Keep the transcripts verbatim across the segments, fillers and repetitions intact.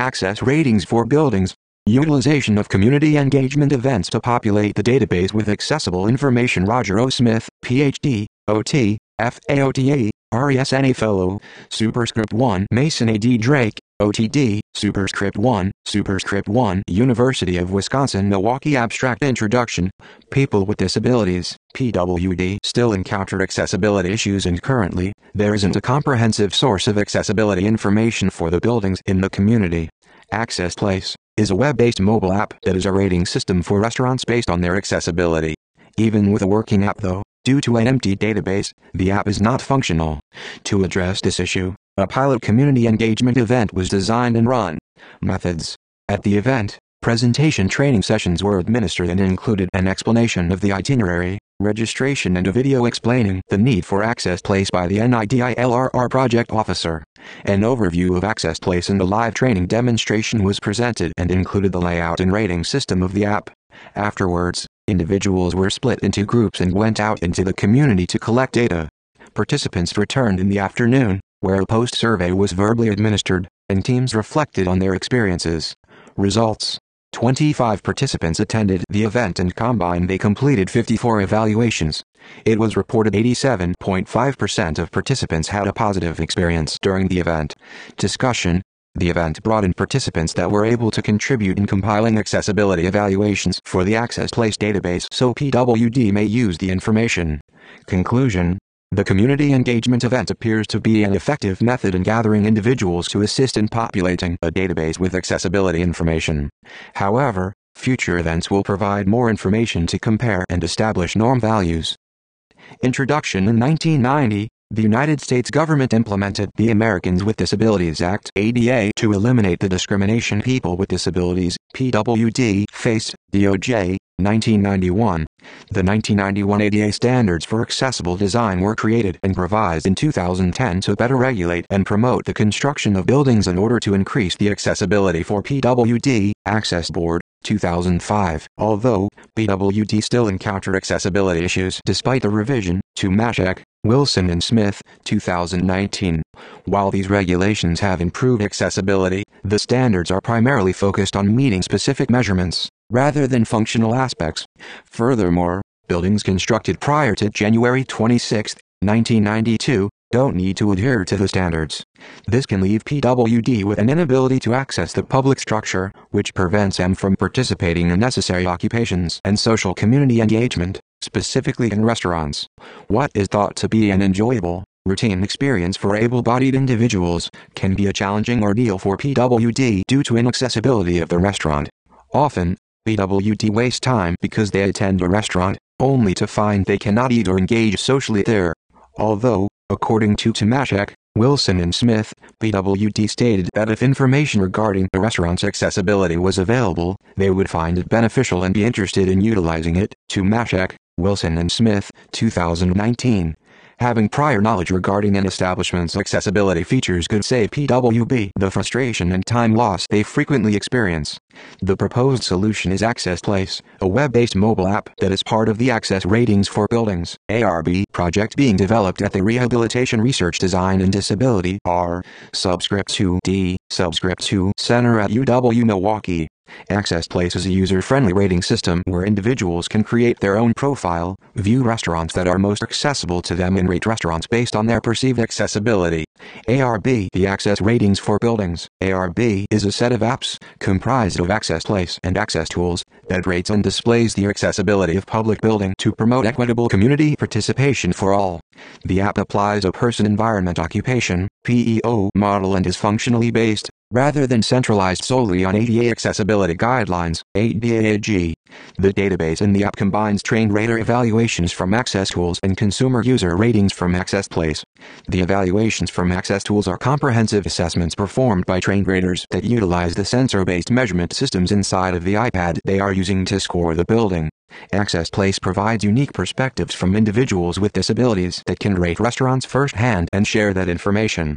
Access ratings for buildings. Utilization of community engagement events to populate the database with accessible information. Roger O. Smith, P H D, O T, F A O T A, R E S N A Fellow. Superscript one. Mason A. D. Drake, O T D, Superscript one, Superscript one. University of Wisconsin-Milwaukee. Abstract Introduction. People with disabilities, P W D, still encounter accessibility issues, and currently, there isn't a comprehensive source of accessibility information for the buildings in the community. Access Place is a web-based mobile app that is a rating system for restaurants based on their accessibility. Even with a working app though, due to an empty database, the app is not functional. To address this issue, a pilot community engagement event was designed and run. Methods. At the event, presentation training sessions were administered and included an explanation of the itinerary, registration, and a video explaining the need for Access Place by the NIDILRR project officer. An overview of Access Place and a live training demonstration was presented and included the layout and rating system of the app. Afterwards, individuals were split into groups and went out into the community to collect data. Participants returned in the afternoon, where a post-survey was verbally administered, and teams reflected on their experiences. Results. twenty-five participants attended the event, and combined they completed fifty-four evaluations. It was reported eighty-seven point five percent of participants had a positive experience during the event. Discussion. The event brought in participants that were able to contribute in compiling accessibility evaluations for the Access Place database so P W D may use the information. Conclusion. The community engagement event appears to be an effective method in gathering individuals to assist in populating a database with accessibility information. However, future events will provide more information to compare and establish norm values. Introduction. In nineteen ninety, the United States government implemented the Americans with Disabilities Act (A D A) to eliminate the discrimination people with disabilities (P W D) faced. D O J. nineteen ninety-one. The nineteen ninety-one A D A standards for accessible design were created and revised in two thousand ten to better regulate and promote the construction of buildings in order to increase the accessibility for P W D. Access Board, two thousand five. Although, P W D still encounter accessibility issues despite the revision, to Mashek, Wilson and Smith, two thousand nineteen. While these regulations have improved accessibility, the standards are primarily focused on meeting specific measurements, rather than functional aspects. Furthermore, buildings constructed prior to January twenty-sixth, nineteen ninety-two, don't need to adhere to the standards. This can leave P W D with an inability to access the public structure, which prevents them from participating in necessary occupations and social community engagement, specifically in restaurants. What is thought to be an enjoyable, routine experience for able-bodied individuals can be a challenging ordeal for P W D due to inaccessibility of the restaurant. Often, P W D waste time because they attend a restaurant, only to find they cannot eat or engage socially there. Although, according to Tomaszek, Wilson and Smith, P W D stated that if information regarding the restaurant's accessibility was available, they would find it beneficial and be interested in utilizing it. Tomaszek, Wilson and Smith, two thousand nineteen. Having prior knowledge regarding an establishment's accessibility features could save P W D the frustration and time loss they frequently experience. The proposed solution is Access Place, a web-based mobile app that is part of the Access Ratings for Buildings (A R B) project being developed at the Rehabilitation Research Design and Disability (R) Subscript two D Subscript two Center at U W Milwaukee. Access Place is a user-friendly rating system where individuals can create their own profile, view restaurants that are most accessible to them, and rate restaurants based on their perceived accessibility. A R B, the Access Ratings for Buildings (A R B), is a set of apps, comprised of Access Place and Access Tools, that rates and displays the accessibility of public building to promote equitable community participation for all. The app applies a person-environment occupation (P E O) model and is functionally based, rather than centralized solely on A D A accessibility guidelines (A D A G). The database in the app combines trained rater evaluations from Access Tools and consumer user ratings from Access Place. The evaluations from Access Tools are comprehensive assessments performed by trained raters that utilize the sensor-based measurement systems inside of the iPad they are using to score the building. Access Place provides unique perspectives from individuals with disabilities that can rate restaurants firsthand and share that information.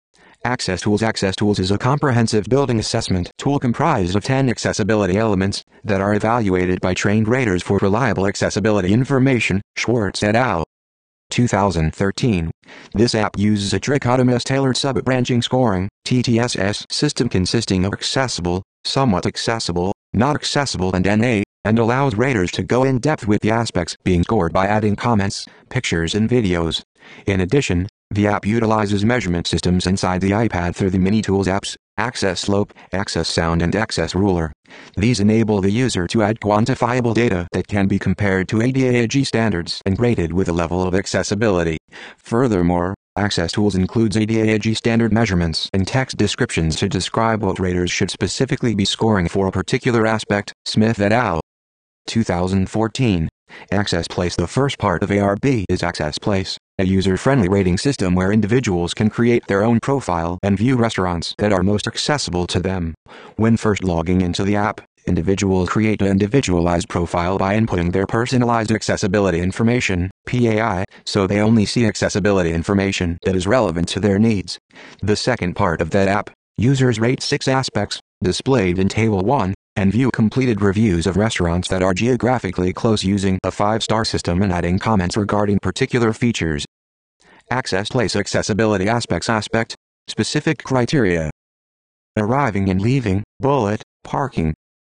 Access Tools Access Tools is a comprehensive building assessment tool comprised of ten accessibility elements that are evaluated by trained raters for reliable accessibility information. Schwartz et al. two thousand thirteen. This app uses a trichotomous tailored sub-branching scoring T T S S system consisting of accessible, somewhat accessible, not accessible and N A, and allows raters to go in depth with the aspects being scored by adding comments, pictures and videos. In addition, the app utilizes measurement systems inside the iPad through the Mini Tools apps, Access Slope, Access Sound and Access Ruler. These enable the user to add quantifiable data that can be compared to A D A G standards and rated with a level of accessibility. Furthermore, Access Tools includes A D A G standard measurements and text descriptions to describe what raters should specifically be scoring for a particular aspect. Smith et al. two thousand fourteen. Access Place. The first part of A R B is Access Place, a user-friendly rating system where individuals can create their own profile and view restaurants that are most accessible to them. When first logging into the app, individuals create an individualized profile by inputting their personalized accessibility information, P A I, so they only see accessibility information that is relevant to their needs. The second part of that app, users rate six aspects, displayed in Table one, and view completed reviews of restaurants that are geographically close using a five-star system and adding comments regarding particular features. Access Place Accessibility Aspects Aspect, Specific Criteria. Arriving and leaving, bullet, parking.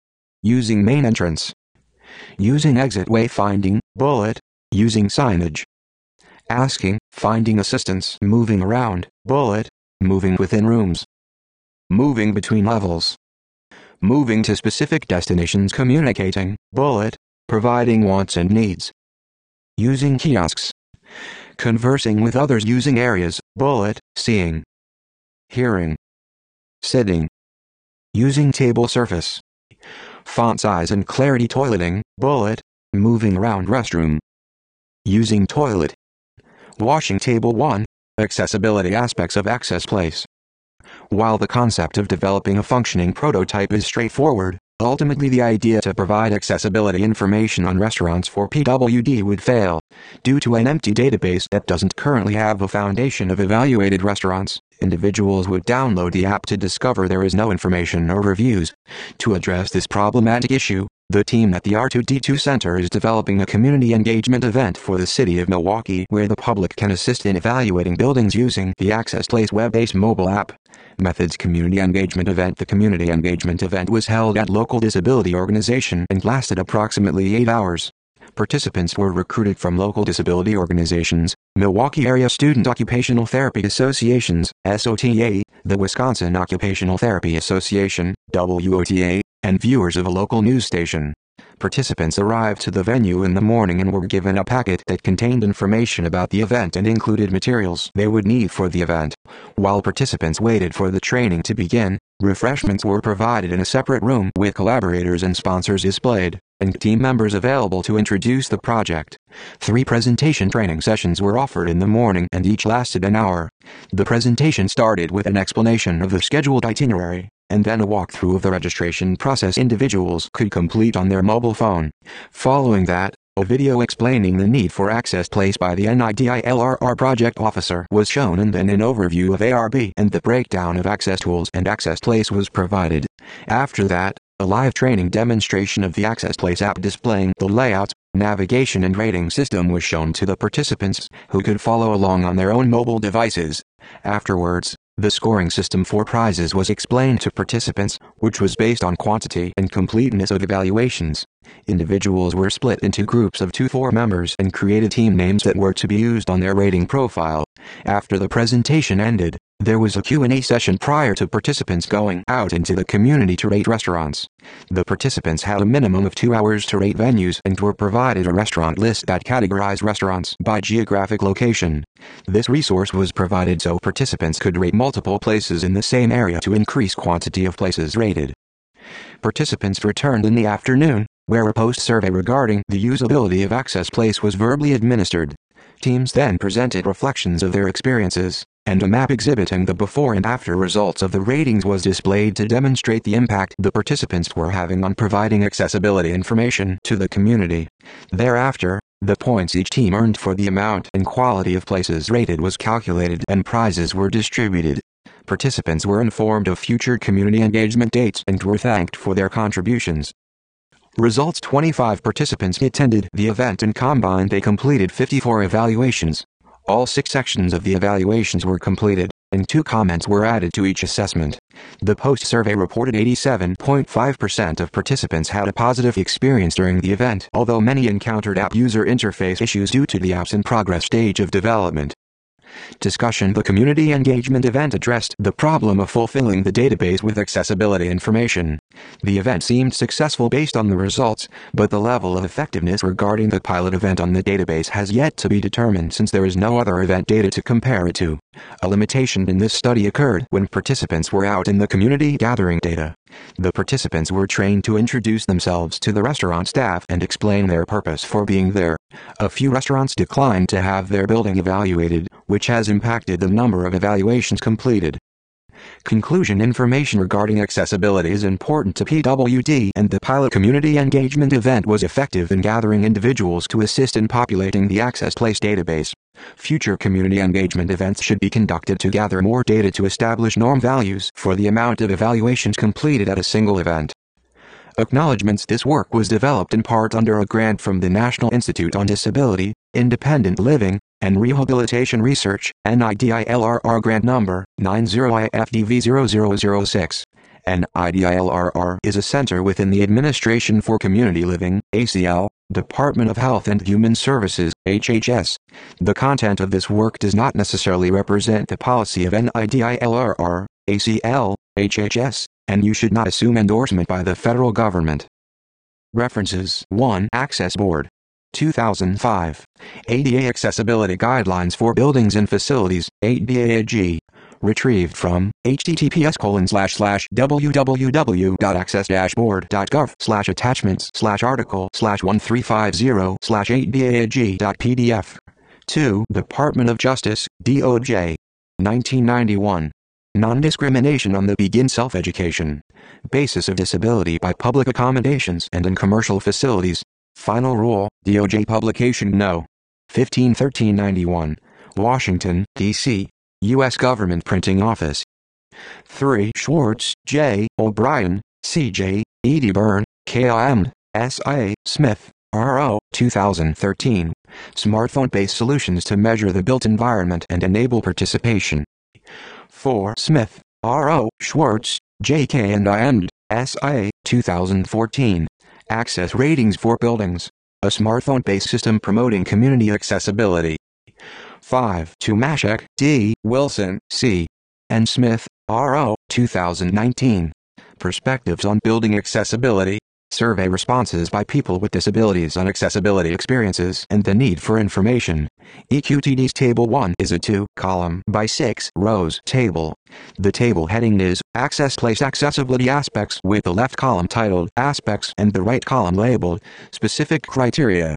Using main entrance. Using exit wayfinding, bullet, using signage. Asking, finding assistance, moving around, bullet, moving within rooms. Moving between levels. Moving to specific destinations, communicating, bullet, providing wants and needs. Using kiosks. Conversing with others using areas, bullet, seeing. Hearing. Sitting. Using table surface. Font size and clarity, toileting, bullet, moving around restroom. Using toilet. Washing. Table one, Accessibility Aspects of Access Place. While the concept of developing a functioning prototype is straightforward, ultimately the idea to provide accessibility information on restaurants for P W D would fail. Due to an empty database that doesn't currently have a foundation of evaluated restaurants, individuals would download the app to discover there is no information or reviews. To address this problematic issue, the team at the R two D two Center is developing a community engagement event for the city of Milwaukee where the public can assist in evaluating buildings using the Access Place web-based mobile app. Methods. Community Engagement Event. The community engagement event was held at local disability organization and lasted approximately eight hours. Participants were recruited from local disability organizations, Milwaukee Area Student Occupational Therapy Associations, S O T A, the Wisconsin Occupational Therapy Association, W O T A, and viewers of a local news station. Participants arrived to the venue in the morning and were given a packet that contained information about the event and included materials they would need for the event. While participants waited for the training to begin, refreshments were provided in a separate room with collaborators and sponsors displayed, and team members available to introduce the project. Three presentation training sessions were offered in the morning and each lasted an hour. The presentation started with an explanation of the scheduled itinerary, and then a walkthrough of the registration process individuals could complete on their mobile phone. Following that, a video explaining the need for Access Place by the N I D I L R R project officer was shown, and then an overview of A R B and the breakdown of Access Tools and Access Place was provided. After that, a live training demonstration of the Access Place app displaying the layout, navigation and rating system was shown to the participants, who could follow along on their own mobile devices. Afterwards, the scoring system for prizes was explained to participants, which was based on quantity and completeness of evaluations. Individuals were split into groups of two four members and created team names that were to be used on their rating profile. After the presentation ended, there was a Q and A session prior to participants going out into the community to rate restaurants. The participants had a minimum of two hours to rate venues and were provided a restaurant list that categorized restaurants by geographic location. This resource was provided so participants could rate multiple places in the same area to increase quantity of places rated. Participants returned in the afternoon, where a post-survey regarding the usability of Access Place was verbally administered. Teams then presented reflections of their experiences, and a map exhibiting the before and after results of the ratings was displayed to demonstrate the impact the participants were having on providing accessibility information to the community. Thereafter, the points each team earned for the amount and quality of places rated was calculated and prizes were distributed. Participants were informed of future community engagement dates and were thanked for their contributions. Results: twenty-five participants attended the event and combined they completed fifty-four evaluations. All six sections of the evaluations were completed. and two comments were added to each assessment. The post-survey reported eighty-seven point five percent of participants had a positive experience during the event, although many encountered app user interface issues due to the app's in-progress stage of development. Discussion. The community engagement event addressed the problem of fulfilling the database with accessibility information. The event seemed successful based on the results, but the level of effectiveness regarding the pilot event on the database has yet to be determined since there is no other event data to compare it to. A limitation in this study occurred when participants were out in the community gathering data. The participants were trained to introduce themselves to the restaurant staff and explain their purpose for being there. A few restaurants declined to have their building evaluated, which has impacted the number of evaluations completed. Conclusion. Information regarding accessibility is important to P W D, and the pilot community engagement event was effective in gathering individuals to assist in populating the Access Place database. Future community engagement events should be conducted to gather more data to establish norm values for the amount of evaluations completed at a single event. Acknowledgements. This work was developed in part under a grant from the National Institute on Disability, Independent Living, and Rehabilitation Research, N I D I L R R grant number nine zero I F D V zero zero zero six. N I D I L R R is a center within the Administration for Community Living, A C L, Department of Health and Human Services, H H S. The content of this work does not necessarily represent the policy of N I D I L R R, A C L, H H S, and you should not assume endorsement by the federal government. References. one. Access Board. two thousand five. A D A Accessibility Guidelines for Buildings and Facilities, A D A G. Retrieved from https colon slash slash www dot access dash board dot gov slash attachments slash article slash one three five zero slash adaag dot pdf. two. Department of Justice, D O J. nineteen ninety-one. Non-discrimination on the Begin Self-Education. Basis of disability by public accommodations and in commercial facilities. Final Rule, D O J Publication No. fifteen thirteen ninety-one. Washington, D C U S Government Printing Office. three. Schwartz, J. O'Brien, C J, Edie Byrne, K I M, S I, Smith, R O, two thousand thirteen. Smartphone-based solutions to measure the built environment and enable participation. four. Smith, R O, Schwartz, J K and I and S I, two thousand fourteen. Access Ratings for Buildings. A smartphone-based system promoting community accessibility. five. Tomaszek, D. Wilson, C. and Smith, R O, two thousand nineteen. Perspectives on Building Accessibility. Survey responses by people with disabilities on accessibility experiences and the need for information. E Q T D's Table one is a two-column by six-rows table. The table heading is Access Place Accessibility Aspects, with the left column titled Aspects and the right column labeled Specific Criteria.